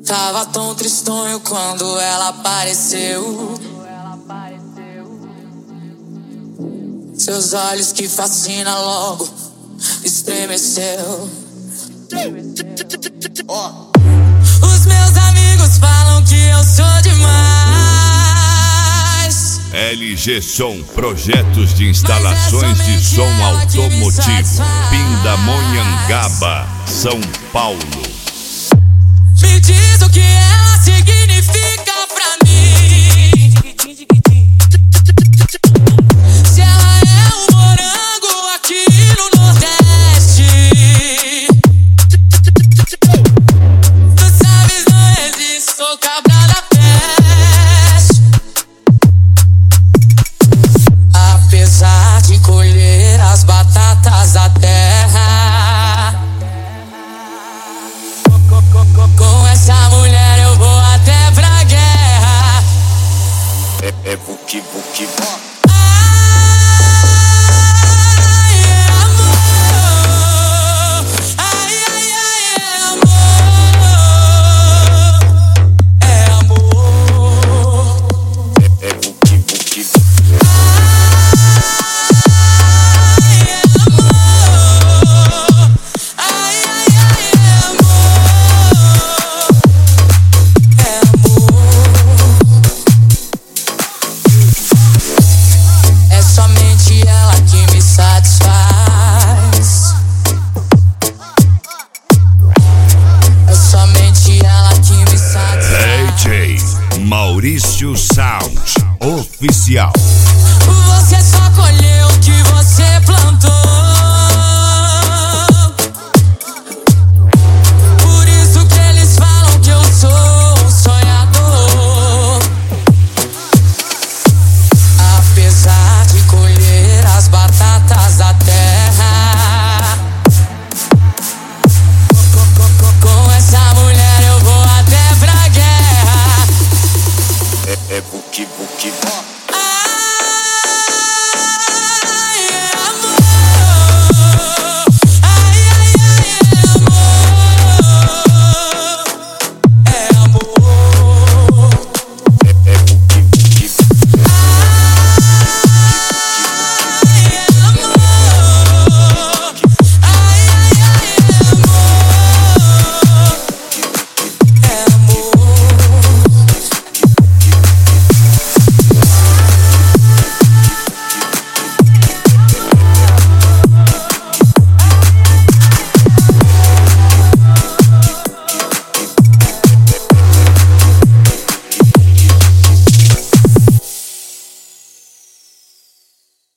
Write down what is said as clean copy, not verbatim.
Tava tão tristonho quando ela apareceu. Seus olhos que fascinam logo estremeceu. Os meus amigos falam que eu sou demais. LG Som, projetos de instalações de som automotivo, Pindamonhangaba, São Paulo. Me diz o que ela significa pra mim. Se ela é um morango aqui no Nordeste. Tu sabes, não existe, sou cabra da peste. Apesar de colher as batatas da terra, com essa mulher eu vou até pra guerra. É buki buki. Ai, é amor. Ai, ai, ai, é amor. É buki buki. Ai, é amor. Ai, ai, ai, é amor. É amor. É somente ela que me satisfaz. É somente ela que me satisfaz. DJ Maurício Sound Oficial. Você só colheu o que você plantou.